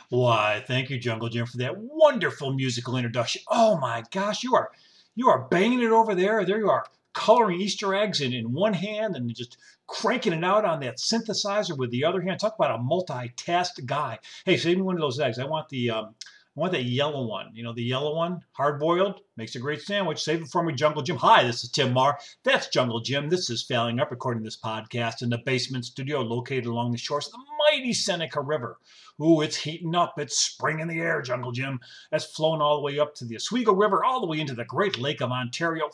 Why, thank you, Jungle Jim, for that wonderful musical introduction. Oh my gosh, you are banging it over there. There you are, coloring Easter eggs in one hand and just cranking it out on that synthesizer with the other hand. Talk about a multitask guy. Hey, save me one of those eggs. I want that yellow one. You know, the yellow one, hard boiled, makes a great sandwich. Save it for me, Jungle Jim. Hi, this is Tim Marr. That's Jungle Jim. This is Failing Up, recording this podcast in the basement studio located along the shores of the mighty Seneca River. Ooh, it's heating up. It's spring in the air, Jungle Jim. That's flowing all the way up to the Oswego River, all the way into the Great Lake of Ontario,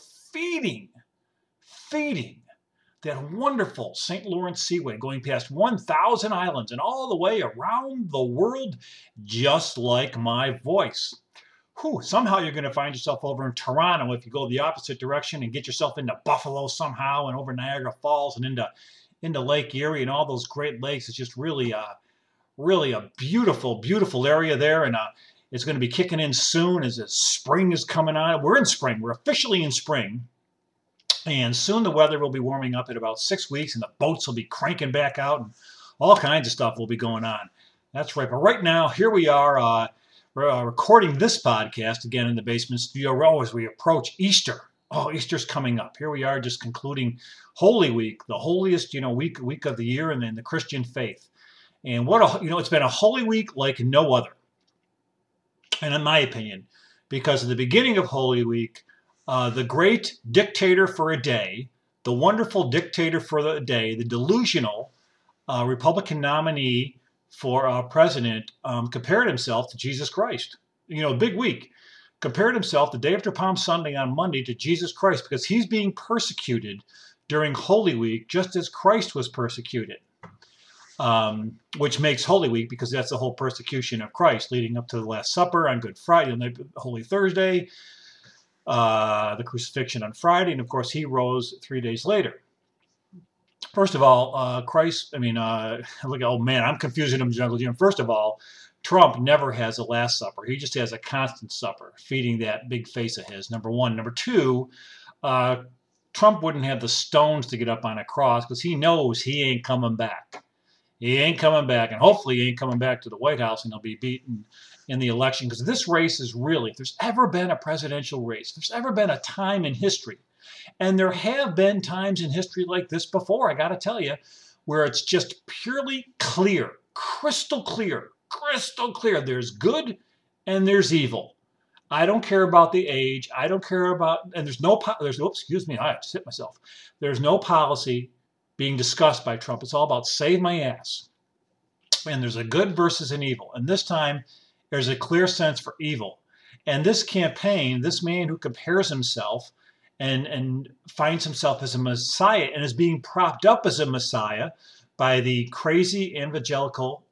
feeding that wonderful St. Lawrence Seaway going past 1,000 islands and all the way around the world, just like my voice. Whew, somehow you're going to find yourself over in Toronto if you go the opposite direction and get yourself into Buffalo somehow and over Niagara Falls and into Lake Erie and all those great lakes. It's just really a beautiful, beautiful area there, and it's going to be kicking in soon as the spring is coming on. We're in spring. We're officially in spring. And soon the weather will be warming up in about 6 weeks, and the boats will be cranking back out, and all kinds of stuff will be going on. That's right. But right now, here we are recording this podcast again in the basement studio as we approach Easter. Oh, Easter's coming up. Here we are just concluding Holy Week, the holiest week of the year in the Christian faith. And it's been a Holy Week like no other. And in my opinion, because at the beginning of Holy Week, the great dictator for a day, the wonderful dictator for the day, the delusional Republican nominee for president compared himself to Jesus Christ. Big week. Compared himself the day after Palm Sunday on Monday to Jesus Christ because he's being persecuted during Holy Week just as Christ was persecuted. Which makes Holy Week because that's the whole persecution of Christ leading up to the Last Supper on Good Friday, Holy Thursday, the crucifixion on Friday, and of course he rose 3 days later. First of all, I'm confusing him, Jungle Jim. First of all, Trump never has a Last Supper. He just has a constant supper, feeding that big face of his, number one. Number two, Trump wouldn't have the stones to get up on a cross because he knows he ain't coming back. He ain't coming back, and hopefully he ain't coming back to the White House and he'll be beaten in the election because this race is really, if there's ever been a presidential race, if there's ever been a time in history, and there have been times in history like this before, I got to tell you, where it's just purely clear, crystal clear. There's good and there's evil. I don't care about the age. I don't care about, and there's no, excuse me, I just hit myself. There's no policy being discussed by Trump. It's all about save my ass. And there's a good versus an evil. And this time, there's a clear sense for evil. And this campaign, this man who compares himself and finds himself as a Messiah and is being propped up as a Messiah by the crazy evangelical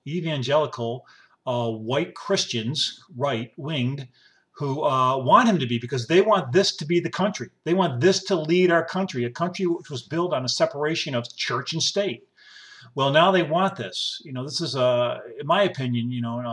white Christians, right-winged, who want him to be, because they want this to be the country. They want this to lead our country, a country which was built on a separation of church and state. Well, now they want this. This is, in my opinion,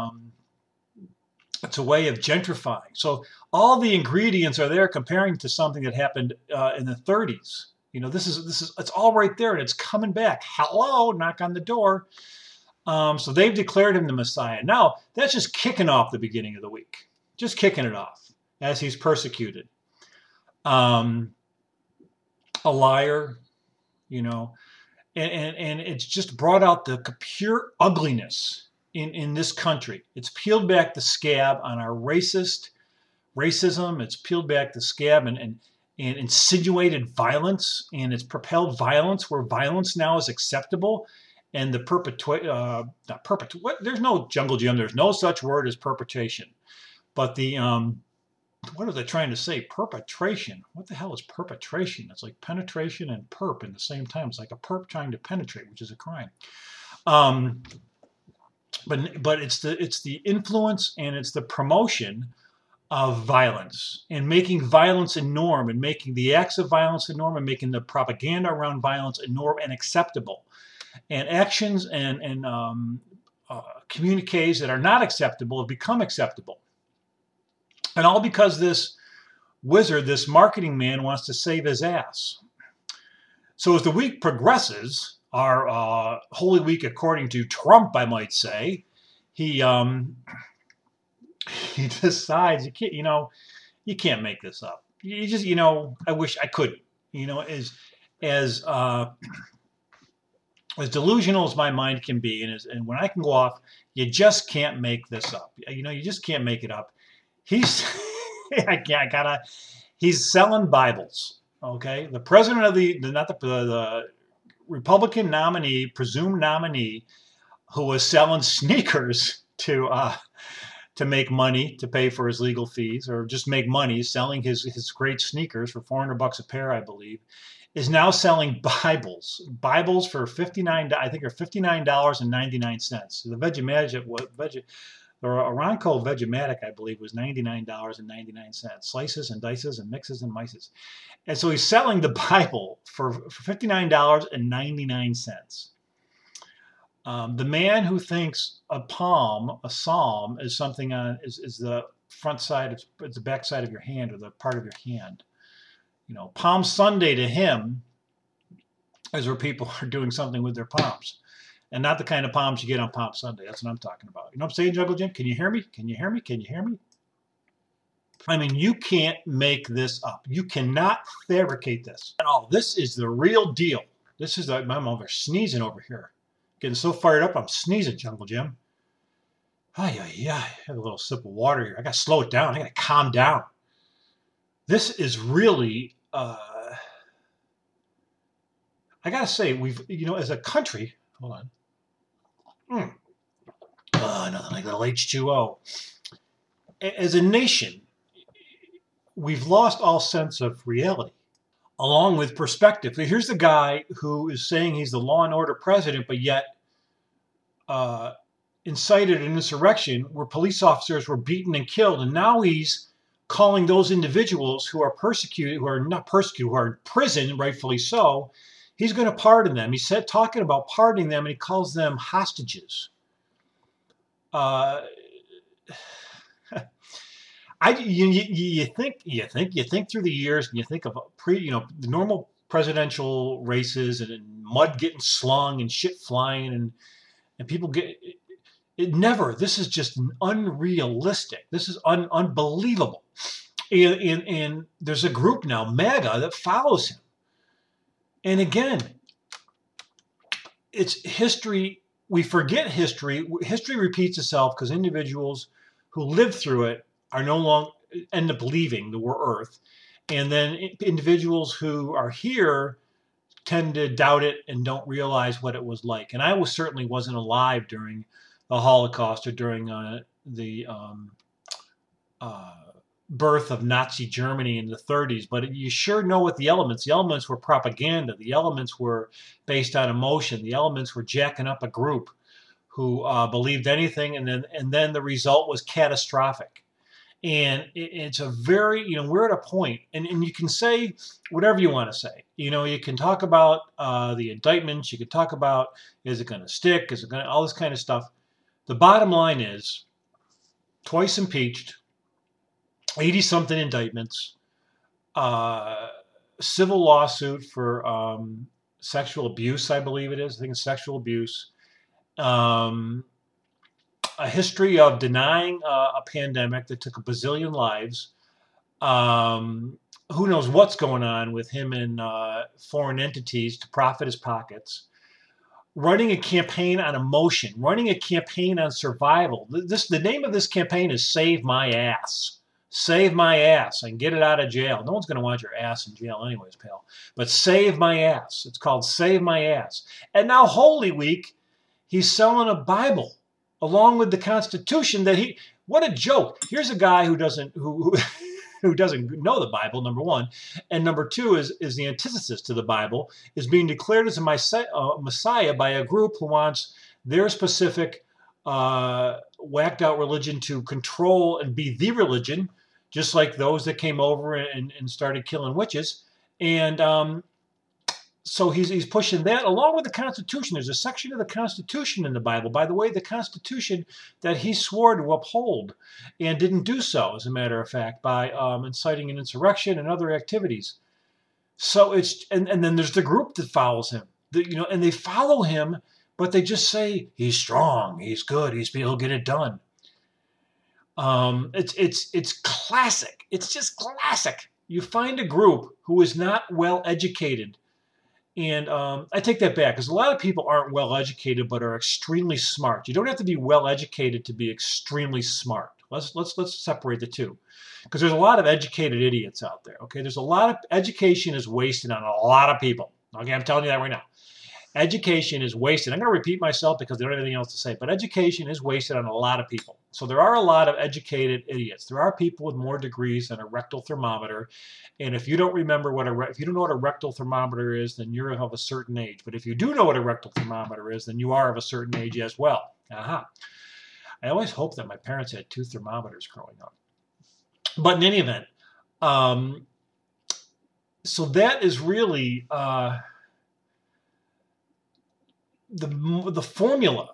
it's a way of gentrifying. So all the ingredients are there comparing to something that happened in the 30s. This is it's all right there, and it's coming back. Hello, knock on the door. So they've declared him the Messiah. Now, that's just kicking off the beginning of the week. Just kicking it off as he's persecuted. A liar, and it's just brought out the pure ugliness in this country. It's peeled back the scab on our racism. It's peeled back the scab and insinuated violence, and it's propelled violence where violence now is acceptable. And the there's no Jungle Jim. There's no such word as perpetration. But the, what are they trying to say? Perpetration. What the hell is perpetration? It's like penetration and perp in the same time. It's like a perp trying to penetrate, which is a crime. But it's the influence and it's the promotion of violence and making violence a norm and making the acts of violence a norm and making the propaganda around violence a norm and acceptable. And actions and communiques that are not acceptable have become acceptable. And all because this wizard, this marketing man, wants to save his ass. So as the week progresses, our Holy Week, according to Trump, I might say, he he decides you can't make this up. You just I wish I could. As as delusional as my mind can be, and when I can go off, you just can't make this up. You just can't make it up. He's he's selling Bibles. Okay, the president of the Republican nominee, presumed nominee, who was selling sneakers to make money to pay for his legal fees, or just make money selling his great sneakers for $400 a pair, I believe, is now selling Bibles for $59. I think are $59.99. The the Aramco Vegematic, I believe, was $99.99. Slices and dices and mixes and mices. And so he's selling the Bible for $59.99. The man who thinks a psalm, is something is the front side, it's the back side of your hand, or the part of your hand. Palm Sunday to him is where people are doing something with their palms, and not the kind of palms you get on Palm Sunday. That's what I'm talking about. You know what I'm saying, Jungle Jim? Can you hear me? Can you hear me? Can you hear me? I mean, you can't make this up. You cannot fabricate this. Oh, this is the real deal. This is I'm over sneezing over here. Getting so fired up, I'm sneezing, Jungle Jim. I have a little sip of water here. I got to slow it down. I got to calm down. This is really, I got to say, we've, as a country, hold on. Nothing like little H2O. As a nation, we've lost all sense of reality, along with perspective. Here's the guy who is saying he's the law and order president, but yet incited an insurrection where police officers were beaten and killed, and now he's calling those individuals who are persecuted, who are not persecuted, who are in prison, rightfully so, he's going to pardon them. He said, talking about pardoning them, and he calls them hostages. You think through the years, and you think of the normal presidential races, and mud getting slung and shit flying, and people get it. Never. This is just unrealistic. This is unbelievable. And there's a group now, MAGA, that follows him. And again, it's history. We forget history. History repeats itself because individuals who live through it are no longer end up leaving the earth. And then individuals who are here tend to doubt it and don't realize what it was like. And I certainly wasn't alive during the Holocaust or during the birth of Nazi Germany in the 30s, but you sure know what the elements were propaganda. The elements were based on emotion. The elements were jacking up a group who believed anything, and then the result was catastrophic. And it's a very, we're at a point, and you can say whatever you want to say. You can talk about the indictments. You can talk about, is it going to stick? Is it going to, all this kind of stuff. The bottom line is, twice impeached, 80-something indictments, civil lawsuit for sexual abuse, I believe it is. I think it's sexual abuse. A history of denying a pandemic that took a bazillion lives. Who knows what's going on with him and foreign entities to profit his pockets. Running a campaign on emotion, running a campaign on survival. The name of this campaign is Save My Ass. Save my ass and get it out of jail. No one's going to want your ass in jail anyways, pal. But save my ass. It's called Save My Ass. And now Holy Week, he's selling a Bible along with the Constitution what a joke. Here's a guy who doesn't know the Bible, number one. And number two is the antithesis to the Bible, is being declared as a Messiah by a group who wants their specific whacked out religion to control and be the religion, just like those that came over and started killing witches. And so he's pushing that along with the Constitution. There's a section of the Constitution in the Bible, by the way, the Constitution that he swore to uphold and didn't do so, as a matter of fact, by inciting an insurrection and other activities. So and then there's the group that follows him, and they follow him but they just say he's strong, he's good, he'll get it done. It's classic. It's just classic. You find a group who is not well educated, and I take that back because a lot of people aren't well educated but are extremely smart. You don't have to be well educated to be extremely smart. Let's separate the two, because there's a lot of educated idiots out there. Okay, there's a lot of education is wasted on a lot of people. Okay, I'm telling you that right now. Education is wasted. I'm going to repeat myself because they don't have anything else to say, but education is wasted on a lot of people. So there are a lot of educated idiots. There are people with more degrees than a rectal thermometer. And if you don't remember if you don't know what a rectal thermometer is, then you're of a certain age. But if you do know what a rectal thermometer is, then you are of a certain age as well. Aha. I always hoped that my parents had 2 thermometers growing up. But in any event, so that is really the formula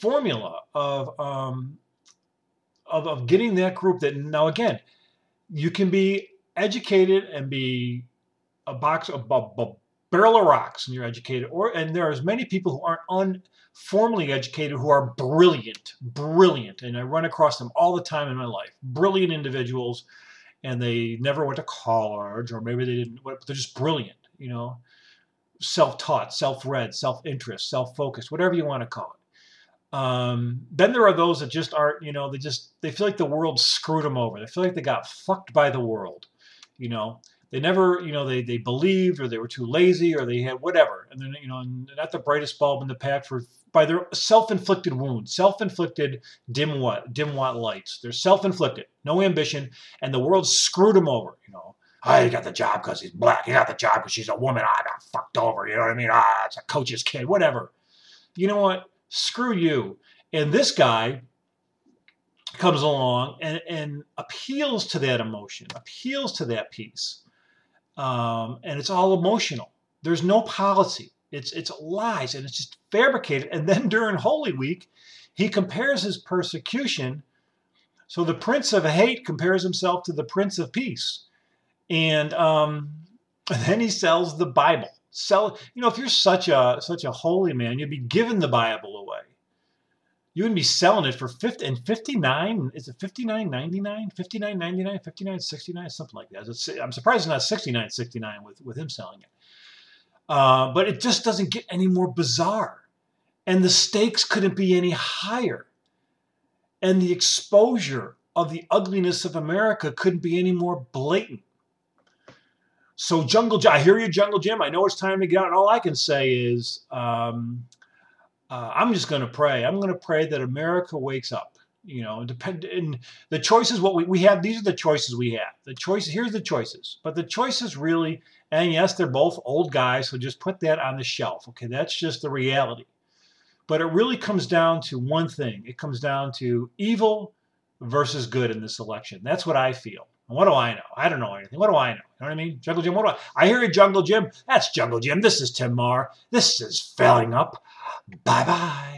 of getting that group. That now again, you can be educated and be a barrel of rocks, and you're educated, and there are as many people who aren't unformally educated who are brilliant, and I run across them all the time in my life. Brilliant individuals, and they never went to college, or maybe they didn't, but they're just brilliant, you know. Self-taught, self-read, self-interest, self-focused, whatever you want to call it. Then there are those that just aren't, you know, they feel like the world screwed them over. They feel like they got fucked by the world. You know, they never, you know, they believed, or they were too lazy, or they had whatever. And then, you know, not the brightest bulb in the pack by their self-inflicted wounds, self-inflicted dim watt lights. They're self-inflicted, no ambition, and the world screwed them over, you know. He got the job because he's black. He got the job because she's a woman. I got fucked over. You know what I mean? It's a coach's kid. Whatever. You know what? Screw you. And this guy comes along and appeals to that emotion, appeals to that piece. And it's all emotional. There's no policy. It's lies, and it's just fabricated. And then during Holy Week, he compares his persecution. So the Prince of Hate compares himself to the Prince of Peace. And then he sells the Bible. You know, if you're such a holy man, you'd be giving the Bible away. You wouldn't be selling it for $59. Is it $59.99? $59.99? $59.69? Something like that. I'm surprised it's not $69.69 with him selling it. But it just doesn't get any more bizarre, and the stakes couldn't be any higher, and the exposure of the ugliness of America couldn't be any more blatant. So Jungle Jim, I hear you, Jungle Jim. I know it's time to get out. And all I can say is I'm just going to pray. I'm going to pray that America wakes up. You know, and the choices, what we have, these are the choices we have. Here's the choices. But the choices really, and yes, they're both old guys, so just put that on the shelf. Okay, that's just the reality. But it really comes down to one thing. It comes down to evil versus good in this election. That's what I feel. What do I know? I don't know anything. What do I know? You know what I mean? Jungle Jim, I hear you, Jungle Jim. That's Jungle Jim. This is Tim Marr. This is Failing Up. Bye-bye.